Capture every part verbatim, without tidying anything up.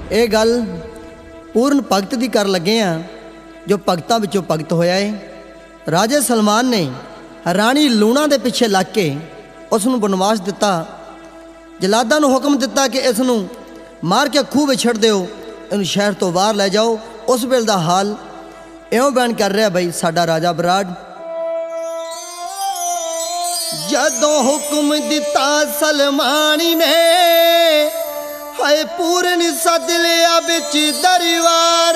ये गल पूर्ण भगत की कर लगे हाँ जो भगतां विचों भगत होया है। राजे सलमान ने राणी लूणा के पिछे लग के उसनूं बनवास दिता। जलादा नूं हुक्म दिता कि इसनूं मार के खूह में छड़ दिओ, इन शहर तो बाहर लै जाओ। उस वेले दा हाल इउं बयान कर रहा बई साडा राजा बराड़। जदों हुक्म दिता सलमानी ने हाय पूर्ण सद लिया बिच दरबार।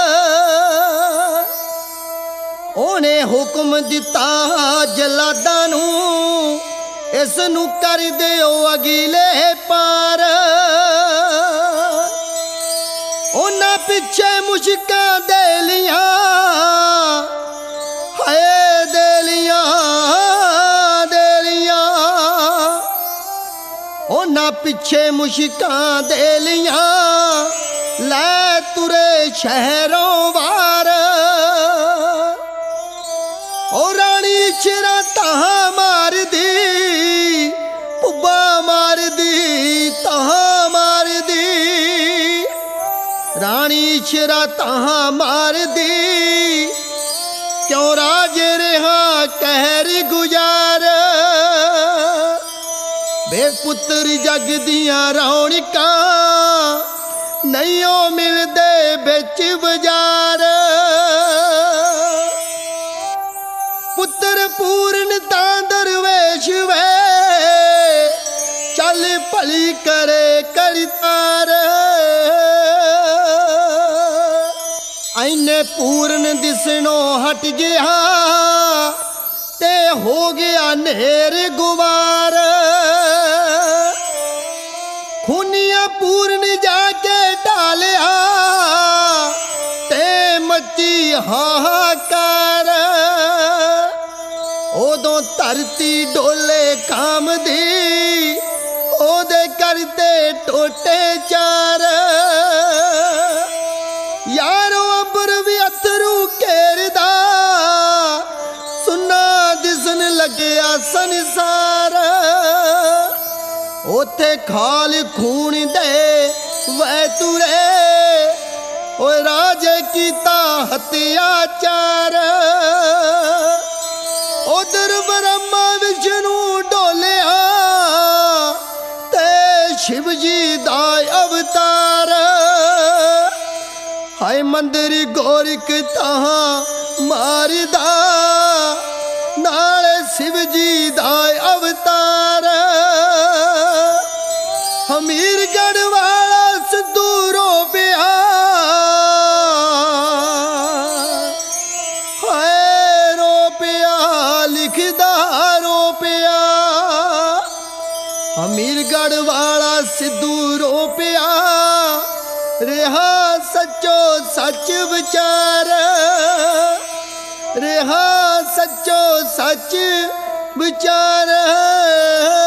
ओने हुक्म दिता जलादा नूं इसनूं कर दिओ अगीले पार। उन्हां पिछे मुश्कां दे लियां हाय दे लियां दे लियां। उन्हां पिछे मुश्कां दे लियां लै तुरे शहरों वार। ओ रानी चिरा तहां मार दी पुब्बा मार दी तहां मार दी। रानी चिरा तहां मार दी क्यों राज रहा कहर गुजार। बेपुत्र जग दियां रौनकां नहीं ओ मिलदे बिच बाजार। पुत्र पूर्ण तां दरवेश वे चल भली करे करतार। इन्ने पूर्ण दिसनों हट गया ते हो गया नेर गुवार। खूनिया पूर्ण जाके डालिया ते मची हाहाकार। उदों धरती डोले काम दी ओदे करते टोटे चार। यारो अंबर भी अथरू घेरदा सुना दिसन लग्या संसार। ओथे खाल खून दे वै तुरे ओ राजे कीता हत्याचार। उधर ब्रह्मा विष्णु डोलिया ते शिव जी दा अवतार। हाय मंदिर गोरिक तहां मारदा नाले शिव जी दा अवतार। हमीरगढ़ वाला सिद्धू पिया हाय रो पिया लिखदा रो पिया। हमीरगढ़ वाला सिद्धू रो पिया रेहा सच्चो सच विचार। रेहा सच्चो सच विचार।